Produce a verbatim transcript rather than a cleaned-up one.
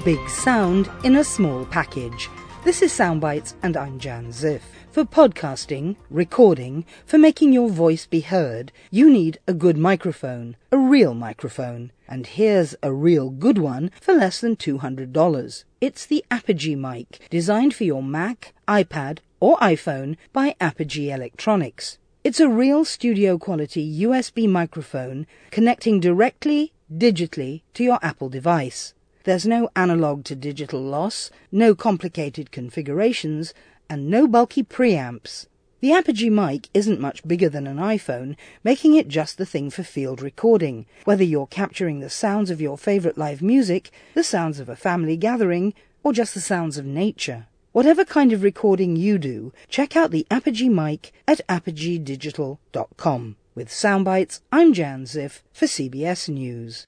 Big sound in a small package. This is Soundbites and I'm Jan Ziff. For podcasting, recording, for making your voice be heard, you need a good microphone, a real microphone. And here's a real good one for less than two hundred dollars. It's the Apogee mic, designed for your Mac, iPad or iPhone by Apogee Electronics. It's a real studio quality U S B microphone connecting directly, digitally to your Apple device. There's no analog to digital loss, no complicated configurations, and no bulky preamps. The Apogee mic isn't much bigger than an iPhone, making it just the thing for field recording, whether you're capturing the sounds of your favorite live music, the sounds of a family gathering, or just the sounds of nature. Whatever kind of recording you do, check out the Apogee mic at apogee digital dot com. With Soundbites, I'm Jan Ziff for C B S News.